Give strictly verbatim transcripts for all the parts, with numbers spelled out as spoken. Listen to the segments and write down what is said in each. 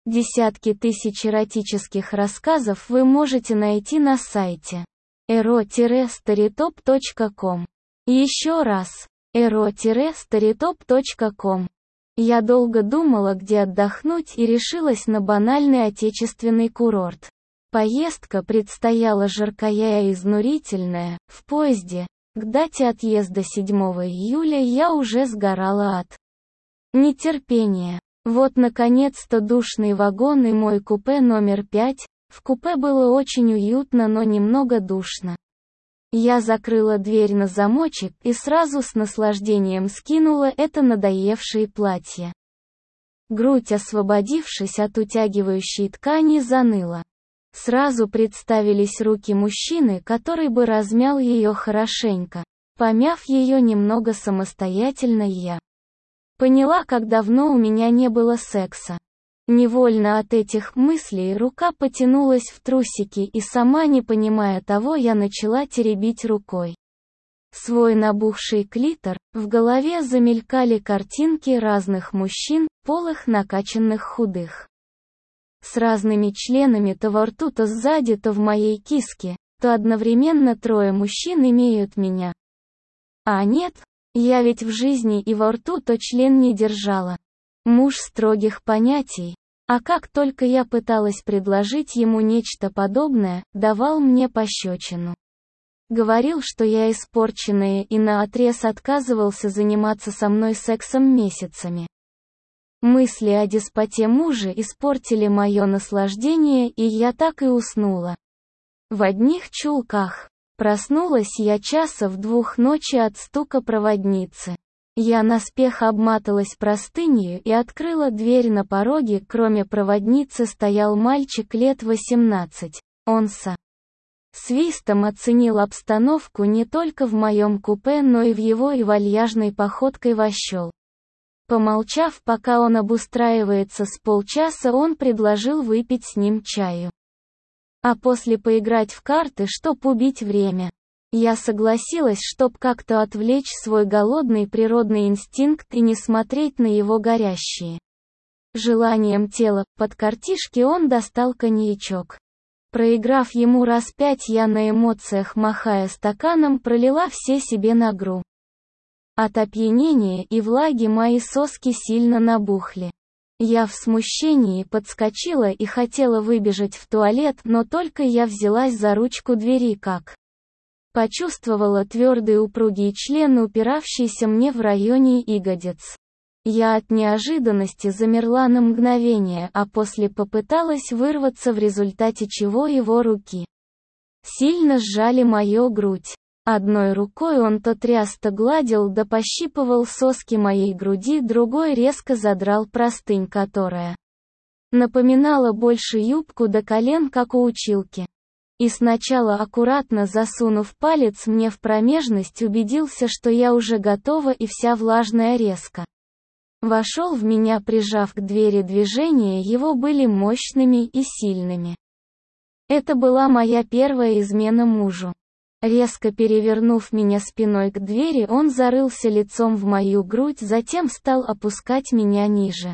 Десятки тысяч эротических рассказов вы можете найти на сайте эро старитоп точка ком. Еще раз, эро старитоп точка ком. Я долго думала, где отдохнуть, и решилась на банальный отечественный курорт. Поездка предстояла жаркая и изнурительная. В поезде, к дате отъезда седьмого июля, я уже сгорала от нетерпения. Вот наконец-то душный вагон и мой купе номер пять. В купе было очень уютно, но немного душно. Я закрыла дверь на замочек и сразу с наслаждением скинула это надоевшее платье. Грудь, освободившись от утягивающей ткани, заныла. Сразу представились руки мужчины, который бы размял ее хорошенько. Помяв ее немного самостоятельно, я поняла, как давно у меня не было секса. Невольно от этих мыслей рука потянулась в трусики, и сама не понимая того, я начала теребить рукой свой набухший клитор. В голове замелькали картинки разных мужчин, полых, накачанных, худых, с разными членами, то во рту, то сзади, то в моей киске, то одновременно трое мужчин имеют меня. А нет, я ведь в жизни и во рту то член не держала. Муж строгих понятий. А как только я пыталась предложить ему нечто подобное, давал мне пощечину. Говорил, что я испорченная, и наотрез отказывался заниматься со мной сексом месяцами. Мысли о деспоте мужа испортили мое наслаждение, и я так и уснула. В одних чулках. Проснулась я часа в двух ночи от стука проводницы. Я наспех обматалась простынью и открыла дверь. На пороге, кроме проводницы, стоял мальчик лет восемнадцати. Он со свистом оценил обстановку не только в моем купе, но и в его, и вальяжной походкой вошел. Помолчав, пока он обустраивается с полчаса, он предложил выпить с ним чаю. А после поиграть в карты, чтоб убить время. Я согласилась, чтоб как-то отвлечь свой голодный природный инстинкт и не смотреть на его горящие желанием тела. Под картишки он достал коньячок. Проиграв ему раз пять, я на эмоциях, махая стаканом, пролила все себе на грудь. От опьянения и влаги мои соски сильно набухли. Я в смущении подскочила и хотела выбежать в туалет, но только я взялась за ручку двери, как почувствовала твердый упругий член, упиравшийся мне в районе ягодиц. Я от неожиданности замерла на мгновение, а после попыталась вырваться, в результате чего его руки сильно сжали мою грудь. Одной рукой он то тряс, то гладил, да пощипывал соски моей груди, другой резко задрал простынь, которая напоминала больше юбку до колен, как у училки. И сначала, аккуратно засунув палец мне в промежность, убедился, что я уже готова, и вся влажная резко вошел в меня, прижав к двери. Движения его были мощными и сильными. Это была моя первая измена мужу. Резко перевернув меня спиной к двери, он зарылся лицом в мою грудь, затем стал опускать меня ниже.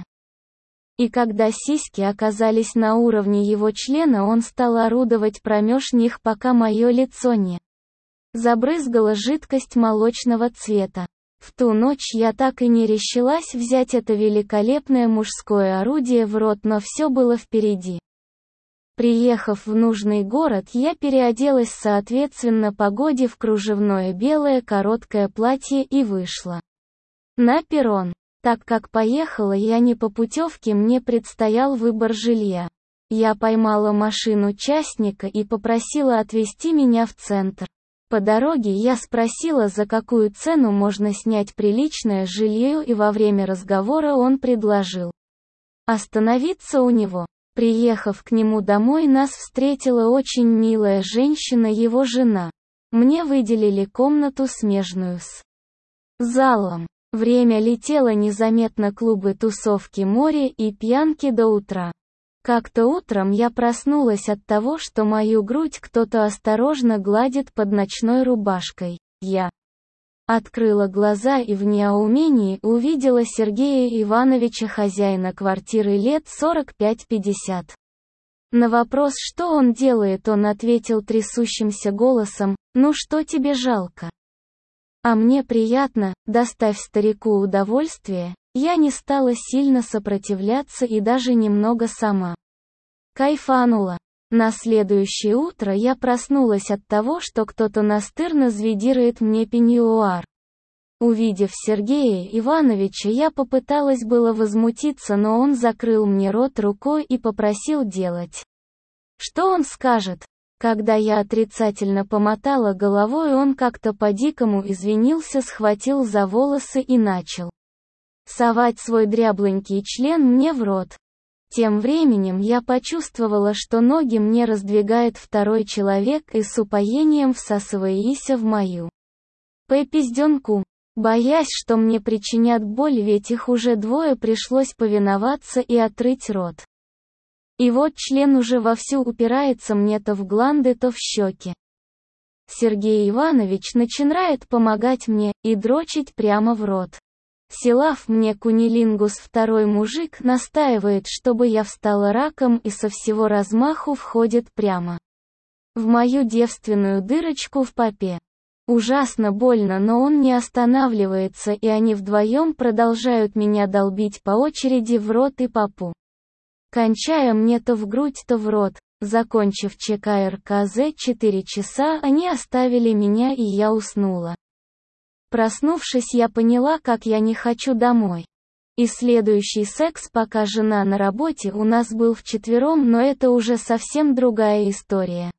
И когда сиськи оказались на уровне его члена, он стал орудовать промеж них, пока мое лицо не забрызгала жидкость молочного цвета. В ту ночь я так и не решилась взять это великолепное мужское орудие в рот, но все было впереди. Приехав в нужный город, я переоделась соответственно погоде в кружевное белое короткое платье и вышла на перрон. Так как поехала я не по путевке, мне предстоял выбор жилья. Я поймала машину частника и попросила отвезти меня в центр. По дороге я спросила, за какую цену можно снять приличное жилье, и во время разговора он предложил остановиться у него. Приехав к нему домой, нас встретила очень милая женщина, его жена. Мне выделили комнату, смежную с залом. Время летело незаметно, клубы, тусовки, море и пьянки до утра. Как-то утром я проснулась от того, что мою грудь кто-то осторожно гладит под ночной рубашкой. Я Открыла глаза и в недоумении увидела Сергея Ивановича, хозяина квартиры, лет сорок пять-пятьдесят. На вопрос, что он делает, он ответил трясущимся голосом: «Ну что тебе жалко? А мне приятно, доставь старику удовольствие». Я не стала сильно сопротивляться и даже немного сама кайфанула. На следующее утро я проснулась от того, что кто-то настырно зведирует мне пеньюар. Увидев Сергея Ивановича, я попыталась было возмутиться, но он закрыл мне рот рукой и попросил делать, что он скажет. Когда я отрицательно помотала головой, он как-то по-дикому извинился, схватил за волосы и начал совать свой дрябленький член мне в рот. Тем временем я почувствовала, что ноги мне раздвигает второй человек и с упоением всасываясь в мою пипизденку. Боясь, что мне причинят боль, ведь их уже двое, пришлось повиноваться и открыть рот. И вот член уже вовсю упирается мне то в гланды, то в щеки. Сергей Иванович начинает помогать мне и дрочить прямо в рот. Силав мне кунилингус, второй мужик настаивает, чтобы я встала раком, и со всего размаху входит прямо в мою девственную дырочку в попе. Ужасно больно, но он не останавливается, и они вдвоем продолжают меня долбить по очереди в рот и попу, кончая мне то в грудь, то в рот. Закончив ЧКРКЗ четыре часа, они оставили меня, и я уснула. Проснувшись, я поняла, как я не хочу домой. И следующий секс, пока жена на работе, у нас был вчетвером, но это уже совсем другая история.